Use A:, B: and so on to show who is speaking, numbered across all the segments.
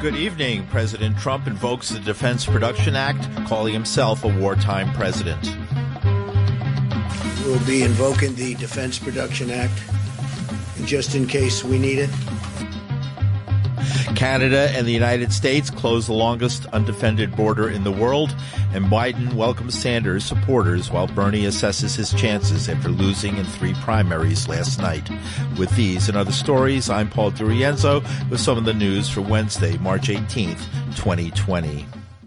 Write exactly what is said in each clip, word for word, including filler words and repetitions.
A: Good evening. President Trump invokes the Defense Production Act, calling himself a wartime president.
B: We'll be invoking the Defense Production Act just in case we need it.
A: Canada and the United States close the longest undefended border in the world, and Biden welcomes Sanders supporters while Bernie assesses his chances after losing in three primaries last night. With these and other stories, I'm Paul DiRienzo with some of the news for Wednesday, March eighteenth, twenty twenty.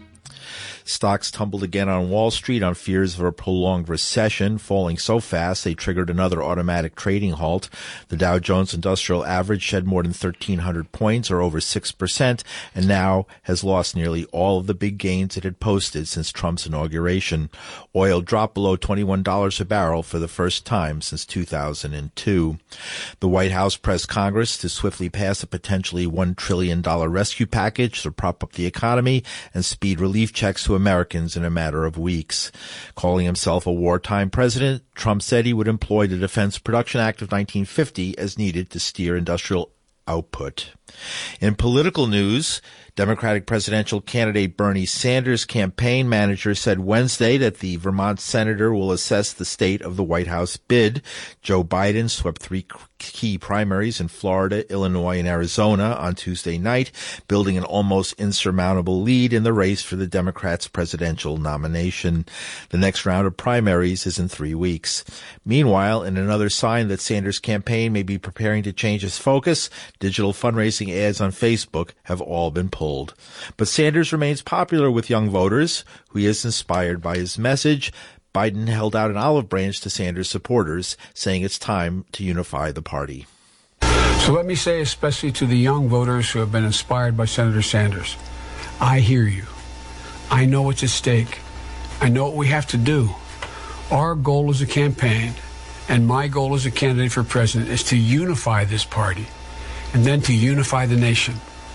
A: Stocks tumbled again on Wall Street on fears of a prolonged recession, falling so fast they triggered another automatic trading halt. The Dow Jones Industrial Average shed more than thirteen hundred points, or over six percent, and now has lost nearly all of the big gains it had posted since Trump's inauguration. Oil dropped below twenty-one dollars a barrel for the first time since two thousand two. The White House pressed Congress to swiftly pass a potentially one trillion dollars rescue package to prop up the economy and speed relief checks to Americans in a matter of weeks. Calling himself a wartime president, Trump said he would employ the Defense Production Act of nineteen fifty as needed to steer industrial output. In political news, Democratic presidential candidate Bernie Sanders' campaign manager said Wednesday that the Vermont senator will assess the state of the White House bid. Joe Biden swept three key primaries in Florida, Illinois, and Arizona on Tuesday night, building an almost insurmountable lead in the race for the Democrats' presidential nomination. The next round of primaries is in three weeks. Meanwhile, in another sign that Sanders' campaign may be preparing to change its focus, digital fundraising ads on Facebook have all been pulled. But Sanders remains popular with young voters, who he is inspired by his message. Biden held out an olive branch to Sanders supporters, saying it's time to unify the party.
C: So let me say, especially to the young voters who have been inspired by Senator Sanders, I hear you. I know what's at stake. I know what we have to do. Our goal as a campaign, and my goal as a candidate for president, is to unify this party and then to unify the nation.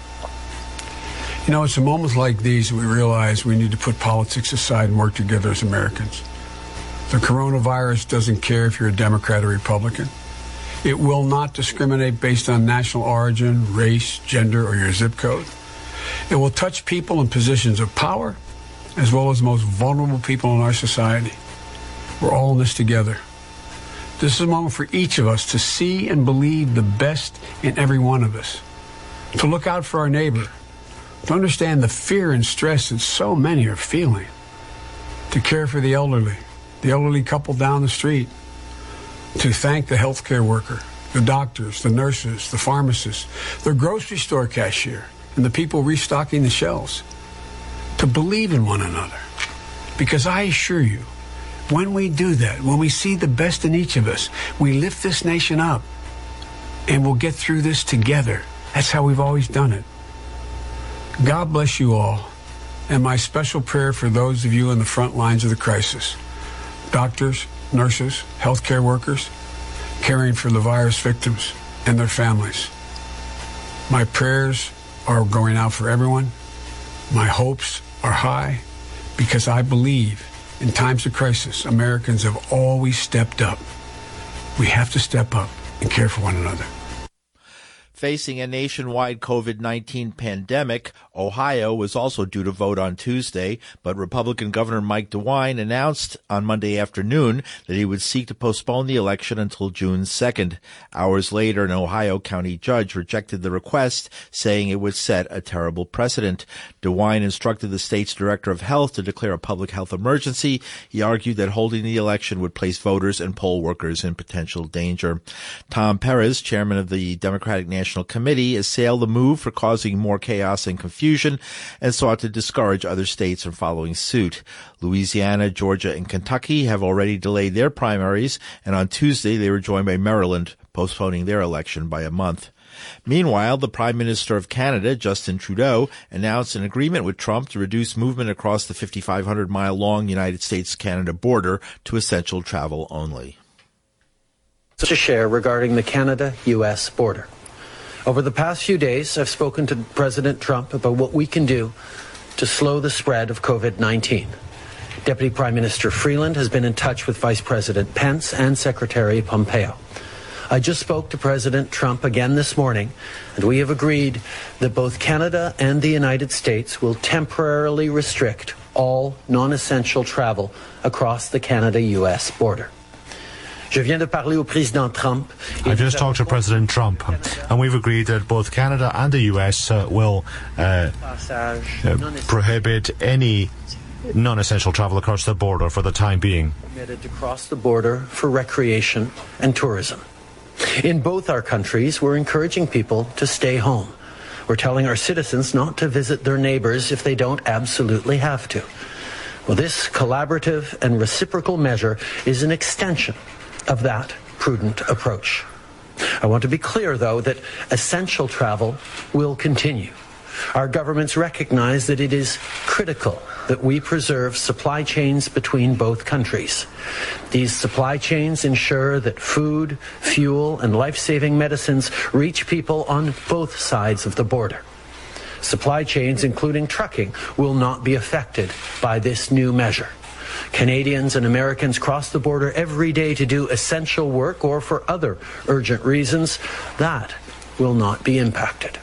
C: You know, it's in moments like these that we realize we need to put politics aside and work together as Americans. The coronavirus doesn't care if you're a Democrat or Republican. It will not discriminate based on national origin, race, gender, or your zip code. It will touch people in positions of power, as well as the most vulnerable people in our society. We're all in this together. This is a moment for each of us to see and believe the best in every one of us, to look out for our neighbor, to understand the fear and stress that so many are feeling, to care for the elderly, the elderly couple down the street, to thank the healthcare worker, the doctors, the nurses, the pharmacists, the grocery store cashier, and the people restocking the shelves, to believe in one another. Because I assure you, when we do that, when we see the best in each of us, we lift this nation up, and we'll get through this together. That's how we've always done it. God bless you all, and my special prayer for those of you in the front lines of the crisis. Doctors, nurses, healthcare workers, caring for the virus victims and their families. My prayers are going out for everyone. My hopes are high because I believe in times of crisis, Americans have always stepped up. We have to step up and care for one another.
A: Facing a nationwide COVID nineteen pandemic, Ohio was also due to vote on Tuesday, but Republican Governor Mike DeWine announced on Monday afternoon that he would seek to postpone the election until June second. Hours later, an Ohio county judge rejected the request, saying it would set a terrible precedent. DeWine instructed the state's director of health to declare a public health emergency. He argued that holding the election would place voters and poll workers in potential danger. Tom Perez, chairman of the Democratic National National Committee, assailed the move for causing more chaos and confusion and sought to discourage other states from following suit. Louisiana, Georgia, and Kentucky have already delayed their primaries, and on Tuesday they were joined by Maryland, postponing their election by a month. Meanwhile, the Prime Minister of Canada, Justin Trudeau, announced an agreement with Trump to reduce movement across the fifty-five hundred mile long United States-Canada border to essential travel only.
D: To share regarding the Canada-U S border. Over the past few days, I've spoken to President Trump about what we can do to slow the spread of COVID nineteen. Deputy Prime Minister Freeland has been in touch with Vice President Pence and Secretary Pompeo. I just spoke to President Trump again this morning, and we have agreed that both Canada and the United States will temporarily restrict all non-essential travel across the Canada-U S border. Je viens de parler au président Trump.
E: I just talked to President Trump, and we've agreed that both Canada and the U S uh, will uh, uh, prohibit any non-essential travel across the border for the time being.
D: Permitted to cross the border for recreation and tourism. In both our countries, we're encouraging people to stay home. We're telling our citizens not to visit their neighbors if they don't absolutely have to. Well, this collaborative and reciprocal measure is an extension of that prudent approach. I want to be clear, though, that essential travel will continue. Our governments recognize that it is critical that we preserve supply chains between both countries. These supply chains ensure that food, fuel, and life-saving medicines reach people on both sides of the border. Supply chains, including trucking, will not be affected by this new measure. Canadians and Americans cross the border every day to do essential work or for other urgent reasons. That will not be impacted.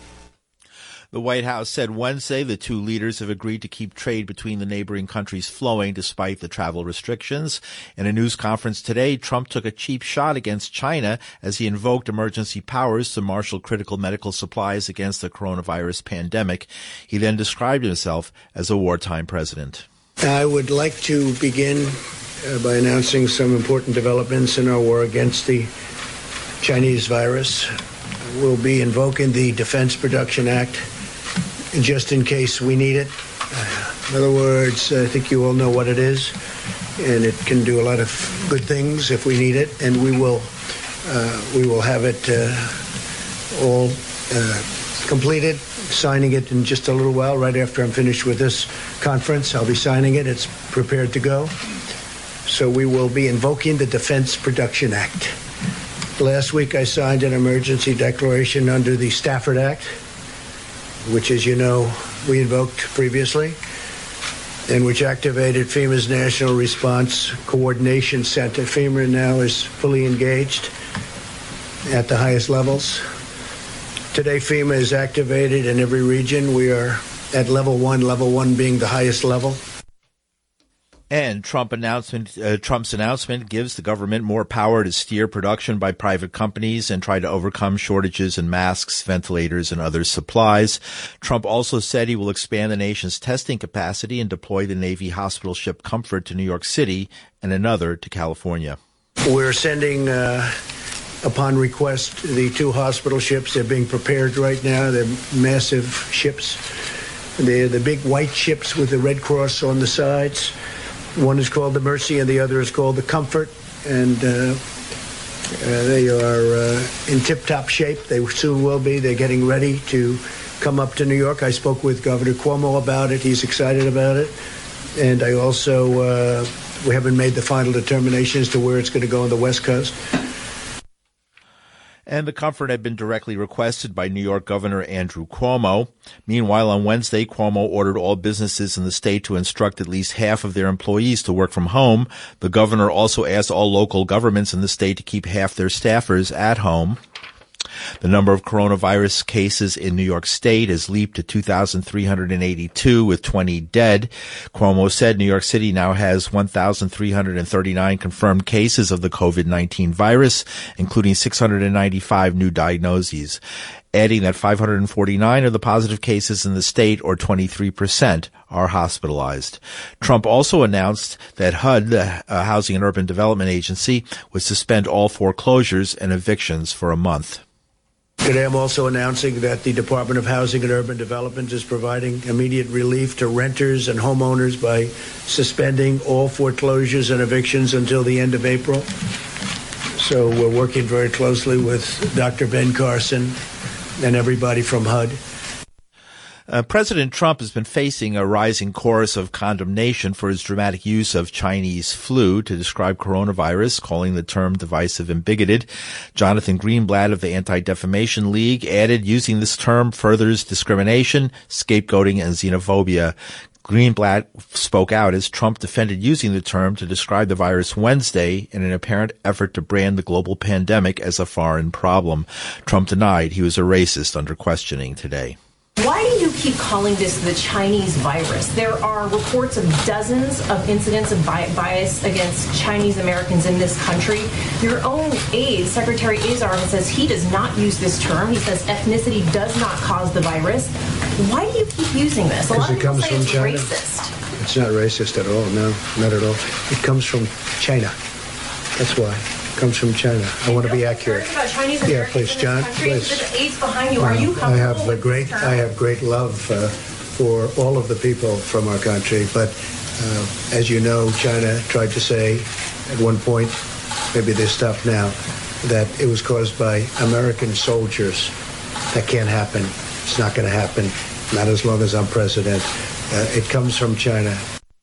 A: The White House said Wednesday the two leaders have agreed to keep trade between the neighboring countries flowing despite the travel restrictions. In a news conference today, Trump took a cheap shot against China as he invoked emergency powers to marshal critical medical supplies against the coronavirus pandemic. He then described himself as a wartime president.
B: I would like to begin uh, by announcing some important developments in our war against the Chinese virus. We'll be invoking the Defense Production Act just in case we need it. Uh, in other words, I think you all know what it is, and it can do a lot of good things if we need it, and we will uh, we will have it uh, all uh, completed, signing it in just a little while, right after I'm finished with this conference. I'll be signing it. It's prepared to go. So we will be invoking the Defense Production Act. Last week I signed an emergency declaration under the Stafford Act, which, as you know, we invoked previously, and which activated FEMA's National Response Coordination Center. FEMA now is fully engaged at the highest levels. Today, FEMA is activated in every region. We are at level one, level one being the highest level.
A: And Trump announcement, uh, Trump's announcement gives the government more power to steer production by private companies and try to overcome shortages in masks, ventilators, and other supplies. Trump also said he will expand the nation's testing capacity and deploy the Navy hospital ship Comfort to New York City and another to California.
B: We're sending, uh, upon request, the two hospital ships. They're being prepared right now. They're massive ships. They're the big white ships with the Red Cross on the sides. One is called the Mercy and the other is called the Comfort, and uh, uh, they are uh, in tip-top shape. They soon will be. They're getting ready to come up to New York. I spoke with Governor Cuomo about it. He's excited about it. And I also, uh, we haven't made the final determination as to where it's going to go on the West Coast.
A: And the Comfort had been directly requested by New York Governor Andrew Cuomo. Meanwhile, on Wednesday, Cuomo ordered all businesses in the state to instruct at least half of their employees to work from home. The governor also asked all local governments in the state to keep half their staffers at home. The number of coronavirus cases in New York State has leaped to two thousand three hundred eighty-two, with twenty dead. Cuomo said New York City now has one thousand three hundred thirty-nine confirmed cases of the COVID nineteen virus, including six hundred ninety-five new diagnoses, adding that five hundred forty-nine of the positive cases in the state, or twenty-three percent, are hospitalized. Trump also announced that H U D, the uh, Housing and Urban Development Agency, would suspend all foreclosures and evictions for a month.
B: Today I'm also announcing that the Department of Housing and Urban Development is providing immediate relief to renters and homeowners by suspending all foreclosures and evictions until the end of April. So we're working very closely with Doctor Ben Carson and everybody from H U D.
A: Uh, President Trump has been facing a rising chorus of condemnation for his dramatic use of Chinese flu to describe coronavirus, calling the term divisive and bigoted. Jonathan Greenblatt of the Anti-Defamation League added using this term furthers discrimination, scapegoating, and xenophobia. Greenblatt spoke out as Trump defended using the term to describe the virus Wednesday in an apparent effort to brand the global pandemic as a foreign problem. Trump denied he was a racist under questioning today.
F: Why do you keep calling this the Chinese virus? There are reports of dozens of incidents of bias against Chinese Americans in this country. Your own aide, Secretary Azar, says he does not use this term. He says ethnicity does not cause the virus. Why do you keep using this? A lot of people say it's racist.
B: It's not racist at all. No, not at all. It comes from China. That's why. Comes from China. I want to be accurate.
F: About Chinese
B: yeah, please, John. Please.
F: The aides behind you. Are you comfortable
B: I have
F: with
B: a great.
F: this term?
B: I have great love uh, for all of the people from our country, but uh, as you know, China tried to say at one point, maybe they stopped now, that it was caused by American soldiers. That can't happen. It's not going to happen. Not as long as I'm president. Uh, it comes from China.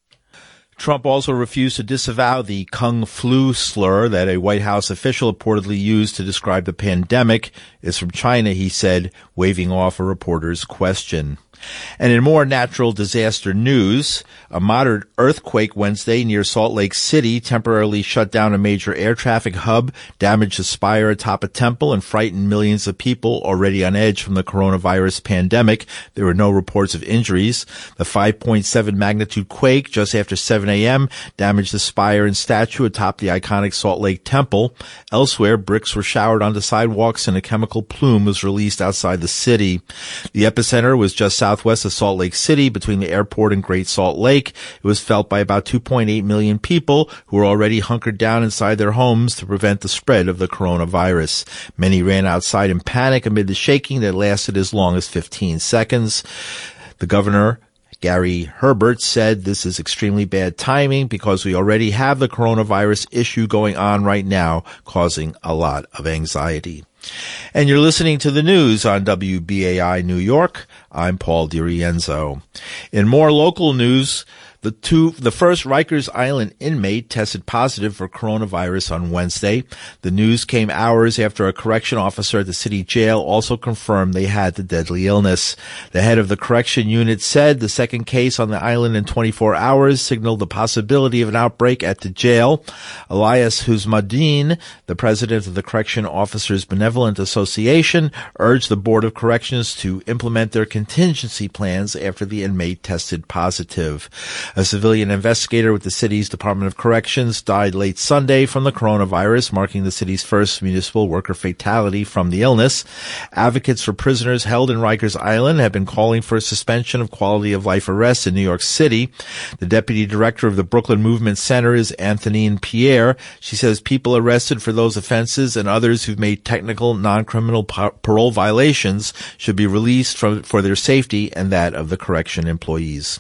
A: Trump also refused to disavow the Kung flu slur that a White House official reportedly used to describe the pandemic. It's from China, he said, waving off a reporter's question. And in more natural disaster news, a moderate earthquake Wednesday near Salt Lake City temporarily shut down a major air traffic hub, damaged a spire atop a temple, and frightened millions of people already on edge from the coronavirus pandemic. There were no reports of injuries. The five point seven magnitude quake just after seven a.m. damaged the spire and statue atop the iconic Salt Lake Temple. Elsewhere, bricks were showered onto sidewalks and a chemical plume was released outside the city. The epicenter was just south southwest of Salt Lake City between the airport and Great Salt Lake. It was felt by about two point eight million people who were already hunkered down inside their homes to prevent the spread of the coronavirus. Many ran outside in panic amid the shaking that lasted as long as fifteen seconds. The governor, Gary Herbert, said this is extremely bad timing because we already have the coronavirus issue going on right now, causing a lot of anxiety. And you're listening to the news on W B A I New York. I'm Paul DiRienzo. In more local news, The two, the first Rikers Island inmate tested positive for coronavirus on Wednesday. The news came hours after a correction officer at the city jail also confirmed they had the deadly illness. The head of the correction unit said the second case on the island in twenty-four hours signaled the possibility of an outbreak at the jail. Elias Husmadin, the president of the Correction Officers Benevolent Association, urged the Board of Corrections to implement their contingency plans after the inmate tested positive. A civilian investigator with the city's Department of Corrections died late Sunday from the coronavirus, marking the city's first municipal worker fatality from the illness. Advocates for prisoners held in Rikers Island have been calling for a suspension of quality of life arrests in New York City. The deputy director of the Brooklyn Movement Center is Anthonyne Pierre. She says people arrested for those offenses and others who've made technical non-criminal parole violations should be released from, for their safety and that of the correction employees.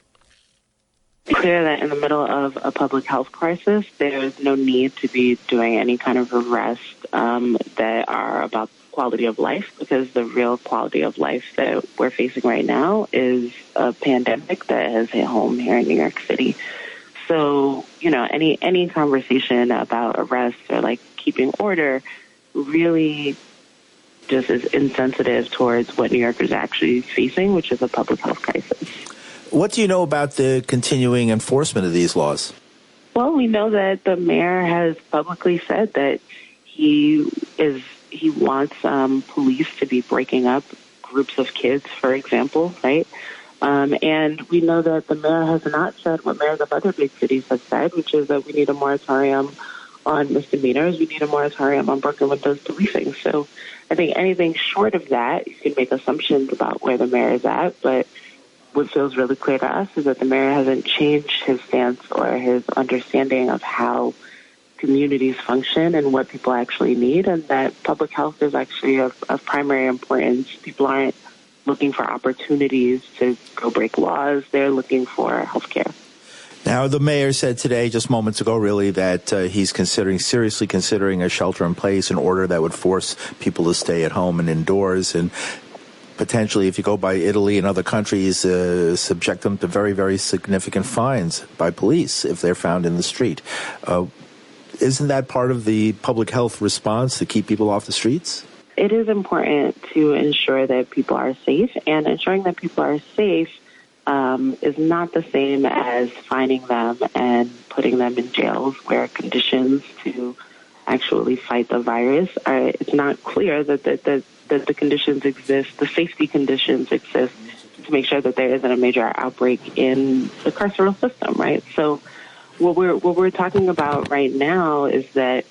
G: Clear that in the middle of a public health crisis, there's no need to be doing any kind of arrests um, that are about quality of life, because the real quality of life that we're facing right now is a pandemic that has hit home here in New York City. So, you know, any any conversation about arrests or like keeping order really just is insensitive towards what New Yorkers are actually facing, which is a public health crisis.
A: What do you know about the continuing enforcement of these laws?
G: Well, we know that the mayor has publicly said that he is he wants um, police to be breaking up groups of kids, for example, right? Um, and we know that the mayor has not said what mayors of other big cities have said, which is that we need a moratorium on misdemeanors. We need a moratorium on broken windows policing. So I think anything short of that, you can make assumptions about where the mayor is at, but what feels really clear to us is that the mayor hasn't changed his stance or his understanding of how communities function and what people actually need, and that public health is actually of, of primary importance. People aren't looking for opportunities to go break laws. They're looking for health care.
A: Now, the mayor said today, just moments ago, really, that uh, he's considering, seriously considering a shelter-in-place, an order that would force people to stay at home and indoors, and potentially, if you go by Italy and other countries, uh, subject them to very, very significant fines by police if they're found in the street. Uh, isn't that part of the public health response to keep people off the streets?
G: It is important to ensure that people are safe, and ensuring that people are safe um, is not the same as fining them and putting them in jails where conditions to actually fight the virus are, it's not clear that the, that, that the conditions exist, the safety conditions exist to make sure that there isn't a major outbreak in the carceral system, right? So what we're, what we're talking about right now is that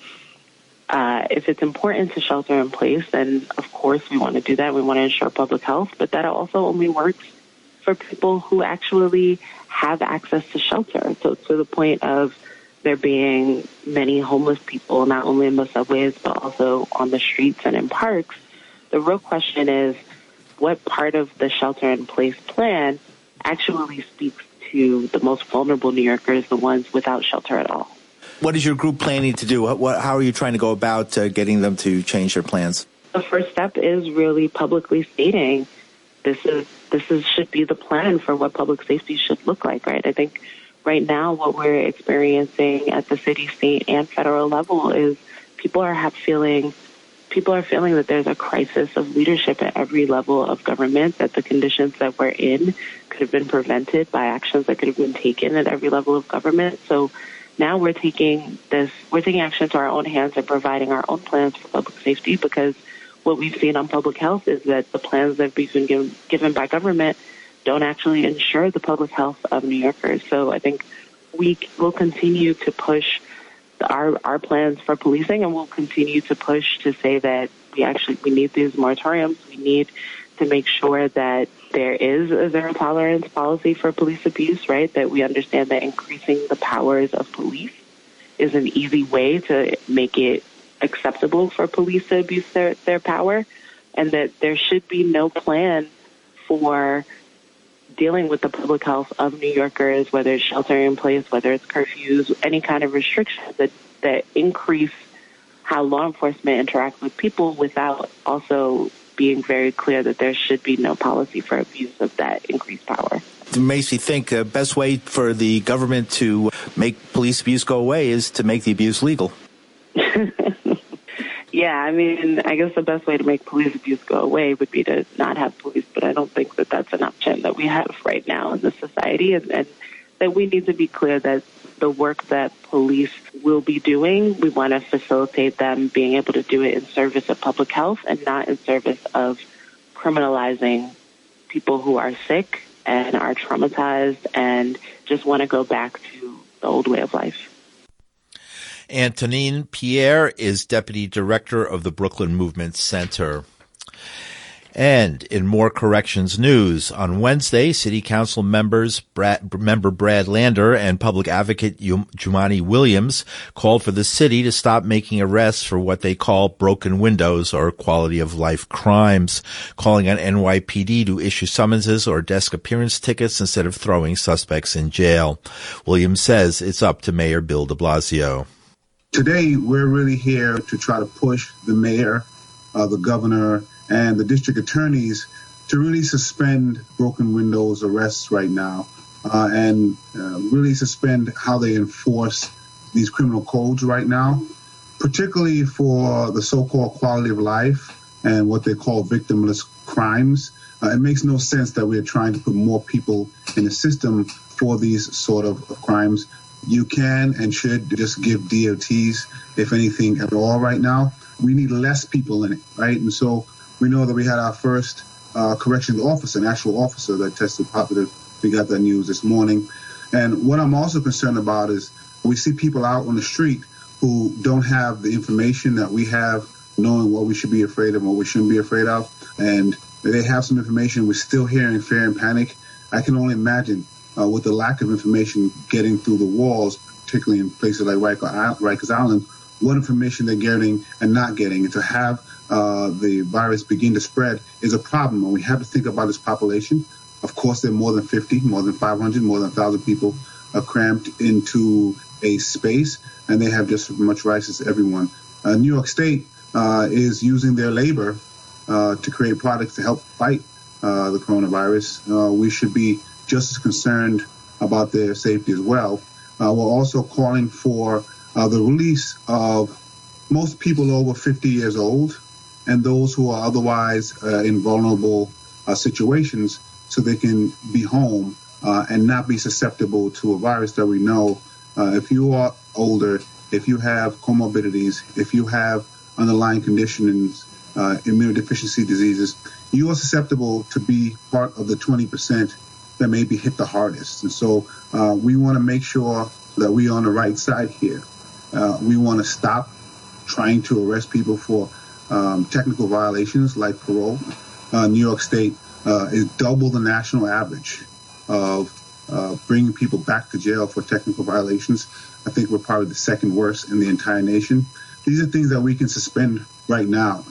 G: Uh, if it's important to shelter in place, then of course we want to do that. We want to ensure public health, but that also only works for people who actually have access to shelter. So to the point of there being many homeless people, not only in the subways, but also on the streets and in parks, the real question is what part of the shelter in place plan actually speaks to the most vulnerable New Yorkers, the ones without shelter at all.
A: What is your group planning to do? What, what, how are you trying to go about uh, getting them to change their plans?
G: The first step is really publicly stating this is this is should be the plan for what public safety should look like, right? I think right now what we're experiencing at the city, state, and federal level is people are have feeling people are feeling that there's a crisis of leadership at every level of government, that the conditions that we're in could have been prevented by actions that could have been taken at every level of government. So now we're taking this, we're taking action to our own hands and providing our own plans for public safety, because what we've seen on public health is that the plans that we've been given, given by government don't actually ensure the public health of New Yorkers. So I think we will continue to push our our plans for policing, and we'll continue to push to say that we actually we need these moratoriums. We need to make sure that there is a zero tolerance policy for police abuse, right? That we understand that increasing the powers of police is an easy way to make it acceptable for police to abuse their, their power, and that there should be no plan for dealing with the public health of New Yorkers, whether it's shelter in place, whether it's curfews, any kind of restrictions that, that increase how law enforcement interacts with people without also being very clear that there should be no policy for abuse of that increased power.
A: It makes me think the best way for the government to make police abuse go away is to make the abuse legal.
G: Yeah, I mean, I guess the best way to make police abuse go away would be to not have police, but I don't think that that's an option that we have right now in the society, and, and that we need to be clear that the work that police will be doing, we want to facilitate them being able to do it in service of public health and not in service of criminalizing people who are sick and are traumatized and just want to go back to the old way of life.
A: Antonine Pierre is Deputy Director of the Brooklyn Movement Center. And in more corrections news, on Wednesday, City Council members Brad, member Brad Lander and Public Advocate Jumaane Williams called for the city to stop making arrests for what they call broken windows or quality of life crimes, calling on N Y P D to issue summonses or desk appearance tickets instead of throwing suspects in jail. Williams says it's up to Mayor Bill de Blasio.
H: Today, we're really here to try to push the mayor, uh, the governor, and the district attorneys to really suspend broken windows arrests right now uh, and uh, really suspend how they enforce these criminal codes right now, particularly for the so-called quality of life and what they call victimless crimes. Uh, it makes no sense that we're trying to put more people in the system for these sort of crimes. You can and should just give D O Ts, if anything at all right now. We need less people in it, right? And so we know that we had our first uh, corrections officer, an actual officer that tested positive. We got that news this morning. And what I'm also concerned about is we see people out on the street who don't have the information that we have, knowing what we should be afraid of and what we shouldn't be afraid of. And they have some information. We're still hearing fear and panic. I can only imagine uh, with the lack of information getting through the walls, particularly in places like Rikers Island, what information they're getting and not getting. And to have uh, the virus begin to spread is a problem. And we have to think about this population. Of course, there are more than fifty, more than five hundred, more than one thousand people are cramped into a space, and they have just as much rights as everyone. Uh, New York State uh, is using their labor uh, to create products to help fight uh, the coronavirus. Uh, we should be just as concerned about their safety as well. Uh, we're also calling for uh, the release of most people over fifty years old and those who are otherwise uh, in vulnerable uh, situations so they can be home uh, and not be susceptible to a virus that we know uh, if you are older, if you have comorbidities, if you have underlying conditions, uh, immunodeficiency diseases, you are susceptible to be part of the twenty percent that may be hit the hardest. And so uh, we want to make sure that we're on the right side here. Uh, we want to stop trying to arrest people for um, technical violations like parole. Uh, New York State uh, is double the national average of uh, bringing people back to jail for technical violations. I think we're probably the second worst in the entire nation. These are things that we can suspend right now.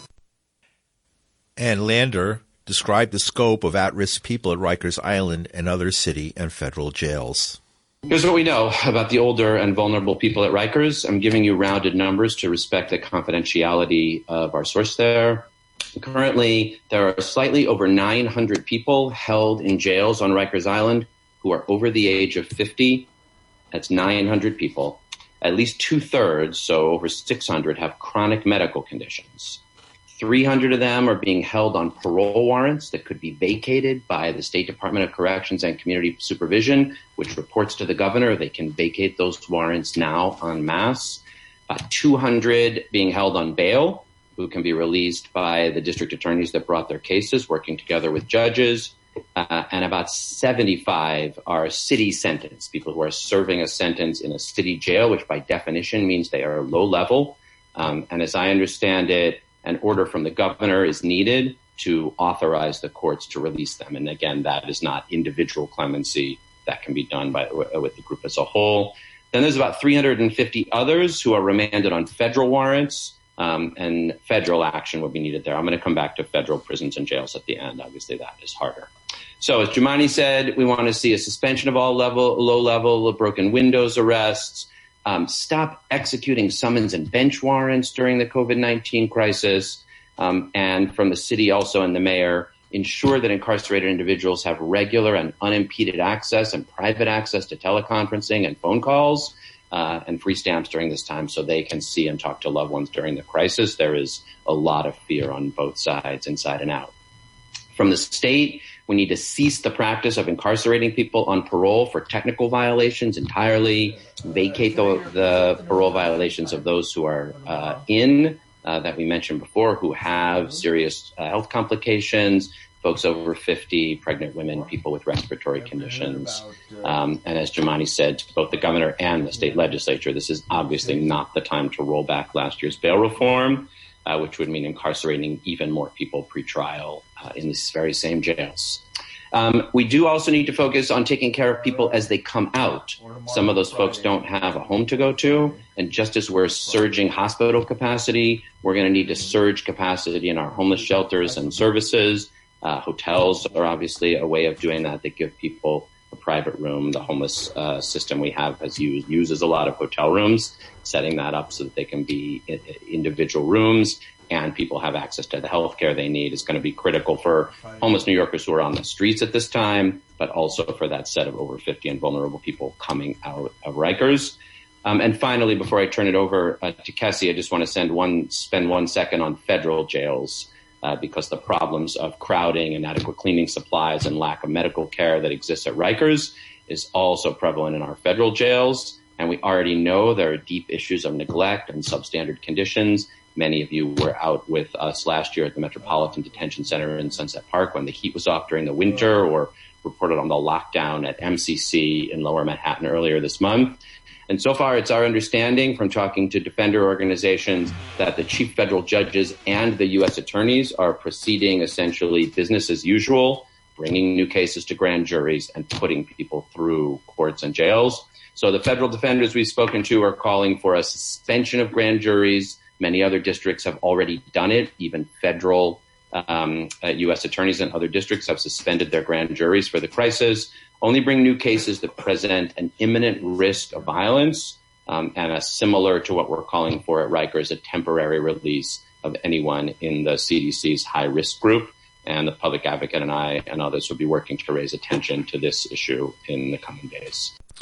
A: And Lander described the scope of at-risk people at Rikers Island and other city and federal jails.
I: Here's what we know about the older and vulnerable people at Rikers. I'm giving you rounded numbers to respect the confidentiality of our source there. Currently, there are slightly over nine hundred people held in jails on Rikers Island who are over the age of fifty. That's nine hundred people. At least two-thirds, so over six hundred, have chronic medical conditions. three hundred of them are being held on parole warrants that could be vacated by the State Department of Corrections and Community Supervision, which reports to the governor. They can vacate those warrants now en masse. Uh, two hundred being held on bail, who can be released by the district attorneys that brought their cases, working together with judges. Uh, and about seventy-five are city sentenced, people who are serving a sentence in a city jail, which by definition means they are low level. Um, and as I understand it, an order from the governor is needed to authorize the courts to release them. And again, that is not individual clemency. That can be done by with the group as a whole. Then there's about three hundred fifty others who are remanded on federal warrants, um, and federal action will be needed there. I'm going to come back to federal prisons and jails at the end. Obviously, that is harder. So as Jumaane said, we want to see a suspension of all level, low-level broken windows arrests, um, stop executing summons and bench warrants during the COVID nineteen crisis, um, and from the city also and the mayor, ensure that incarcerated individuals have regular and unimpeded access and private access to teleconferencing and phone calls uh, and free stamps during this time so they can see and talk to loved ones during the crisis. There is a lot of fear on both sides, inside and out. From the state, we need to cease the practice of incarcerating people on parole for technical violations entirely, vacate the, the parole violations of those who are uh, in, uh, that we mentioned before, who have serious uh, health complications, folks over fifty, pregnant women, people with respiratory conditions. Um, and as Jumaane said, to both the governor and the state legislature, this is obviously not the time to roll back last year's bail reform, uh, which would mean incarcerating even more people pre-trial uh, in these very same jails. Um, we do also need to focus on taking care of people as they come out. Some of those folks don't have a home to go to. And just as we're surging hospital capacity, we're going to need to surge capacity in our homeless shelters and services. Uh, hotels are obviously a way of doing that. They give people a private room. The homeless uh, system we have has used, uses a lot of hotel rooms, setting that up so that they can be in, individual rooms and people have access to the health care they need is going to be critical for homeless New Yorkers who are on the streets at this time, but also for that set of over fifty and vulnerable people coming out of Rikers. Um, and finally, before I turn it over uh, to Kessie, I just want to send one, spend one second on federal jails uh, because the problems of crowding, inadequate cleaning supplies, and lack of medical care that exists at Rikers is also prevalent in our federal jails. And we already know there are deep issues of neglect and substandard conditions. Many of you were out with us last year at the Metropolitan Detention Center in Sunset Park when the heat was off during the winter, or reported on the lockdown at M C C in Lower Manhattan earlier this month. And so far, it's our understanding from talking to defender organizations that the chief federal judges and the U S attorneys are proceeding essentially business as usual, bringing new cases to grand juries and putting people through courts and jails. So the federal defenders we've spoken to are calling for a suspension of grand juries. Many other districts have already done it. Even federal um, uh, U S attorneys in other districts have suspended their grand juries for the crisis. Only bring new cases that present an imminent risk of violence, um, and a similar to what we're calling for at Rikers, a temporary release of anyone in the C D C's high-risk group. And the public advocate and I and others will be working to raise attention to this issue in the coming days.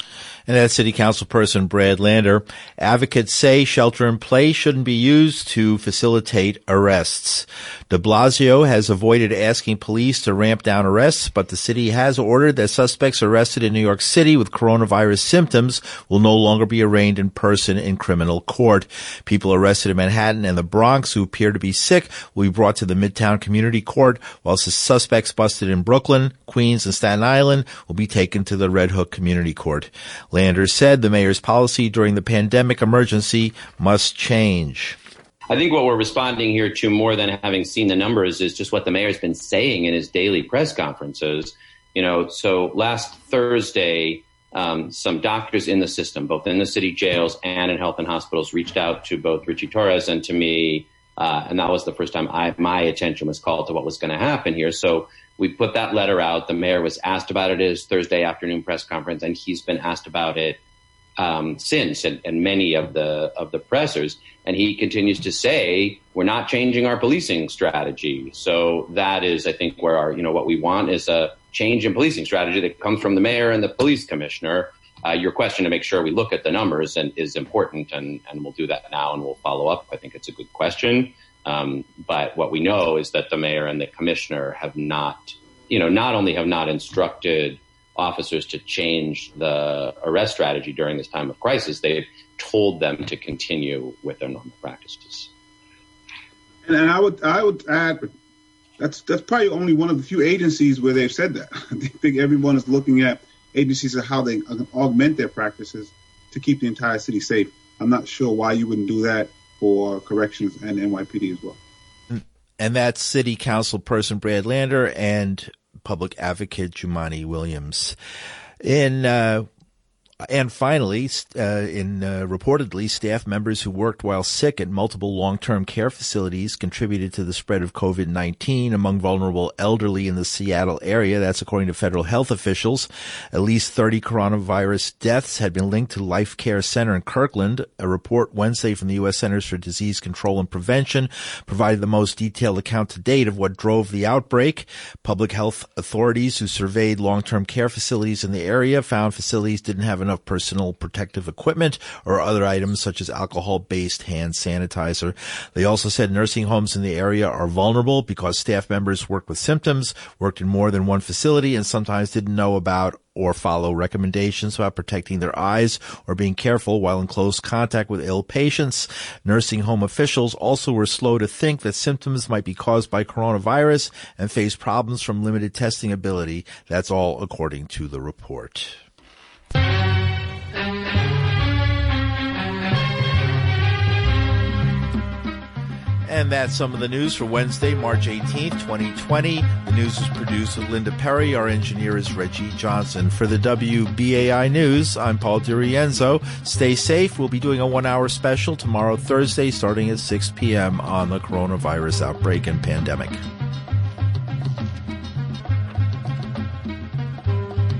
A: And that's City Councilperson Brad Lander. Advocates say shelter in place shouldn't be used to facilitate arrests. De Blasio has avoided asking police to ramp down arrests, but the city has ordered that suspects arrested in New York City with coronavirus symptoms will no longer be arraigned in person in criminal court. People arrested in Manhattan and the Bronx who appear to be sick will be brought to the Midtown Community Court, while suspects busted in Brooklyn, Queens, and Staten Island will be taken to the Red Hook Community Court. Landers said the mayor's policy during the pandemic emergency must change.
I: I think what we're responding here to, more than having seen the numbers, is just what the mayor's been saying in his daily press conferences. You know, so last Thursday, um, some doctors in the system, both in the city jails and in health and hospitals, reached out to both Richie Torres and to me. Uh, and that was the first time I, my attention was called to what was going to happen here. So we put that letter out. The mayor was asked about it at his Thursday afternoon press conference, and he's been asked about it um, since, and, and many of the of the pressers. And he continues to say, we're not changing our policing strategy. So that is, I think, where our, you know, what we want is a change in policing strategy that comes from the mayor and the police commissioner. Uh, your question to make sure we look at the numbers and is important, and, and we'll do that now and we'll follow up. I think it's a good question. Um, but what we know is that the mayor and the commissioner have not, you know, not only have not instructed officers to change the arrest strategy during this time of crisis, they've told them to continue with their normal practices.
H: And, and I would I would add, that's that's probably only one of the few agencies where they've said that. I think everyone is looking at agencies and how they augment their practices to keep the entire city safe. I'm not sure why you wouldn't do that for corrections and N Y P D as well.
A: And that's City Council Person Brad Lander and Public Advocate Jumaane Williams. In uh, and finally, uh, in uh, reportedly, staff members who worked while sick at multiple long-term care facilities contributed to the spread of COVID nineteen among vulnerable elderly in the Seattle area. That's according to federal health officials. At least thirty coronavirus deaths had been linked to Life Care Center in Kirkland. A report Wednesday from the U S Centers for Disease Control and Prevention provided the most detailed account to date of what drove the outbreak. Public health authorities who surveyed long-term care facilities in the area found facilities didn't have enough personal protective equipment or other items such as alcohol-based hand sanitizer. They also said nursing homes in the area are vulnerable because staff members work with symptoms, worked in more than one facility, and sometimes didn't know about or follow recommendations about protecting their eyes or being careful while in close contact with ill patients. Nursing home officials also were slow to think that symptoms might be caused by coronavirus and face problems from limited testing ability. That's all according to the report. And that's some of the news for Wednesday, March eighteenth, twenty twenty. The news is produced with Linda Perry. Our engineer is Reggie Johnson. For the W B A I News, I'm Paul DiRienzo. Stay safe. We'll be doing a one-hour special tomorrow, Thursday, starting at six p.m. on the coronavirus outbreak and pandemic.